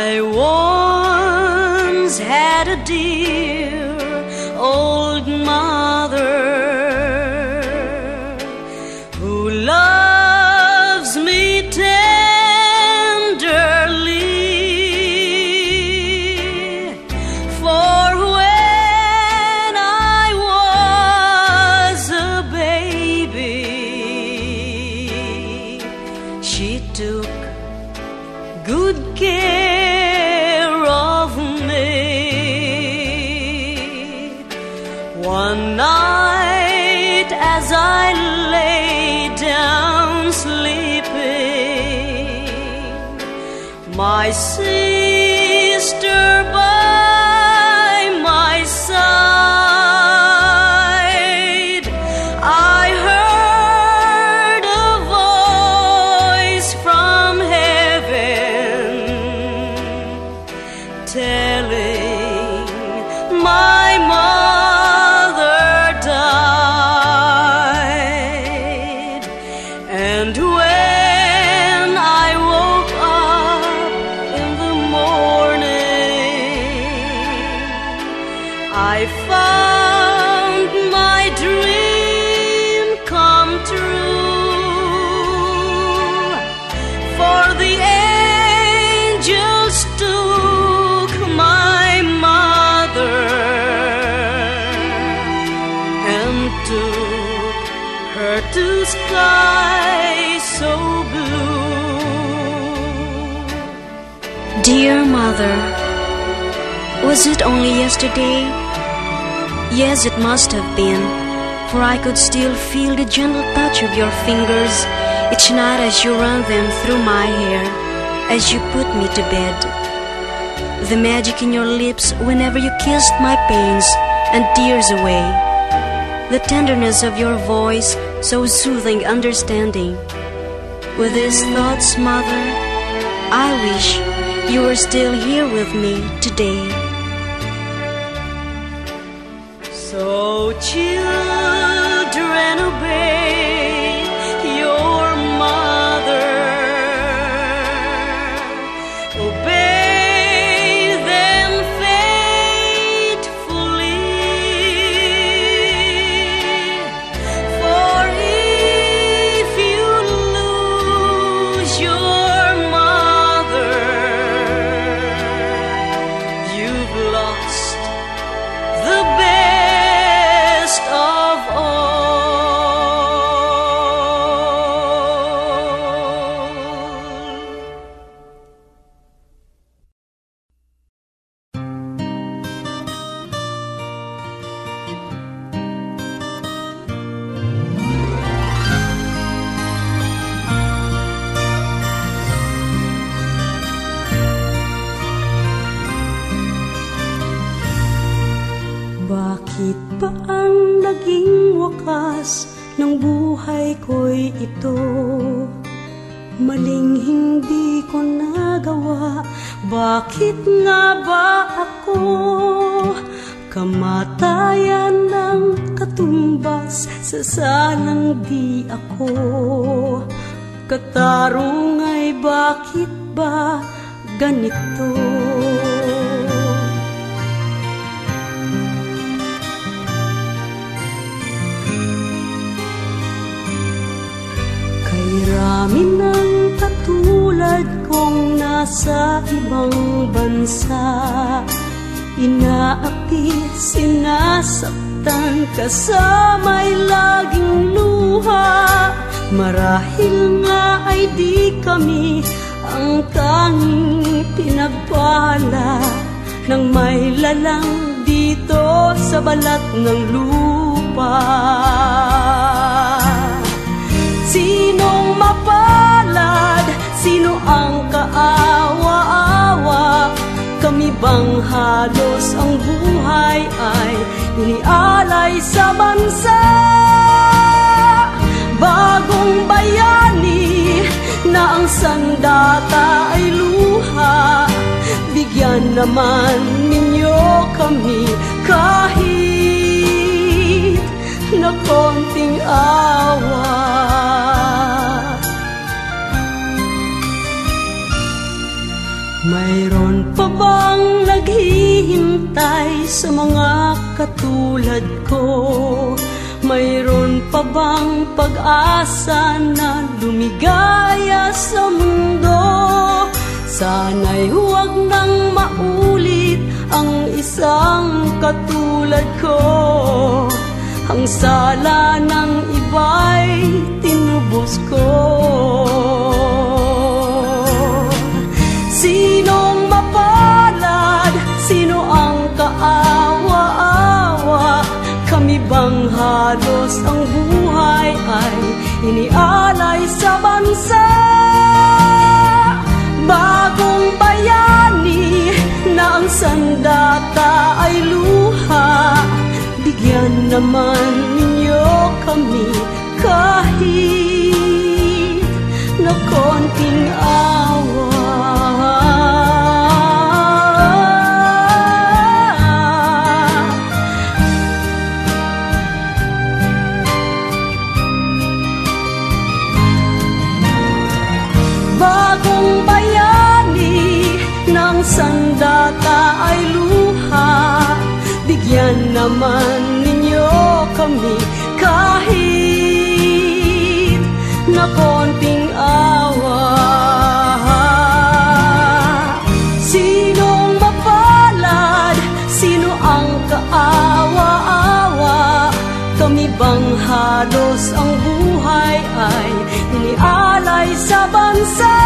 I once had a dear old mother who loves me tenderly, for when I was a baby, she took good care of me. One night as I lay down sleeping, my sister by my side, I heard a voice from heaven telling my mother died. And when I woke up in the morning, I found my dream come true, for the angels took my mother and took her to sky so blue. Dear mother, was it only yesterday? Yes, it must have been, for I could still feel the gentle touch of your fingers each night as you ran them through my hair, as you put me to bed. The magic in your lips whenever you kissed my pains and tears away. The tenderness of your voice, so soothing, understanding. With these thoughts, mother, I wish you were still here with me today. So children, obey your mother. Obey them faithfully, for if you lose your mother, you've lost the best of all. Bakit ba ang naging wakas ng buhay ko'y ito? Maling hindi ko nagawa, bakit nga ba ako? Kamatayan ng katumbas sa sanang di ako. Katarong ay bakit ba ganito? Marami ng katulad kong nasa ibang bansa, inaapi, sinasaktan, kasama'y laging luha. Marahil nga ay di kami ang tanging pinagpala ng may lalang dito sa balat ng lupa. Sinong mapalad? Sino ang kaawa-awa? Kami bang halos ang buhay ay inialay sa bansa? Bagong bayani na ang sandata ay luha. Bigyan naman ninyo kami kahit na konting awa. Mayroon naghihintay sa mga katulad ko. Mayroon pa bang pag-asa na lumigaya sa mundo? Sana'y huwag nang maulit ang isang katulad ko. Ang sala ng iba'y tinubos ko. Sinong mapalad? Sino ang kaawa-awa? Kami bang halos ang buhay ay inialay sa bansa? Bagong bayani na ang sandata ay luha. Bigyan naman ninyo kami kahit na konting awa. Bagong bayani ng sandata ay luha. Bigyan naman ninyo kami kahit na konting awa. Sinong mapalad? Sino ang kaawa-awa? Kami bang halos ang buhay ay inialay sa bansa?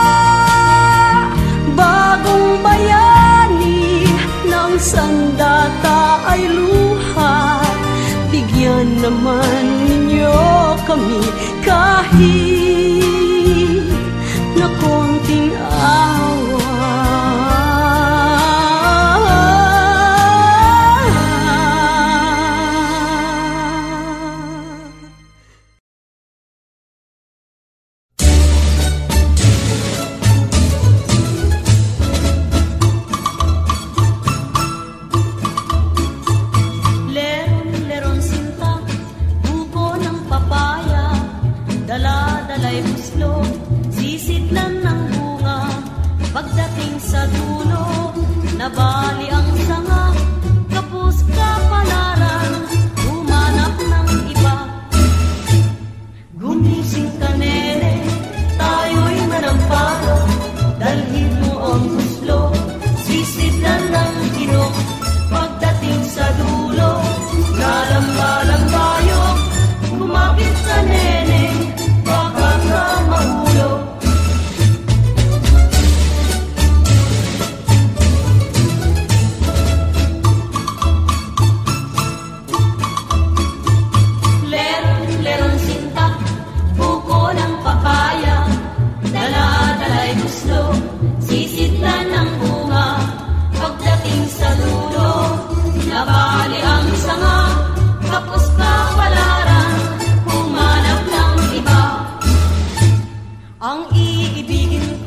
Bagong bayani ng sandata ay luha. Bigyan naman ninyo kami kahit na konting awa. Dala-dala'y huslo, sisidlan ng bunga. Pagdating sa dulo, nabali ang sanga. Kapos kapalaran, humanap ng iba. Gumising ka nene, tayo'y manampalo. Dalhin mo ang huslo, sisidlan ng ginok. Pagdating sa dulo, nalambalang-bayok. Kumapit ka nene, baka ka mahulog. Leron sinta, buko ng papaya. Dala-dala'y guslo, sisidlan ng bunga. Pagdating sa dulo, nabali ang sanga. Kapos kapalaran, humanap ng iba. Ang iibigin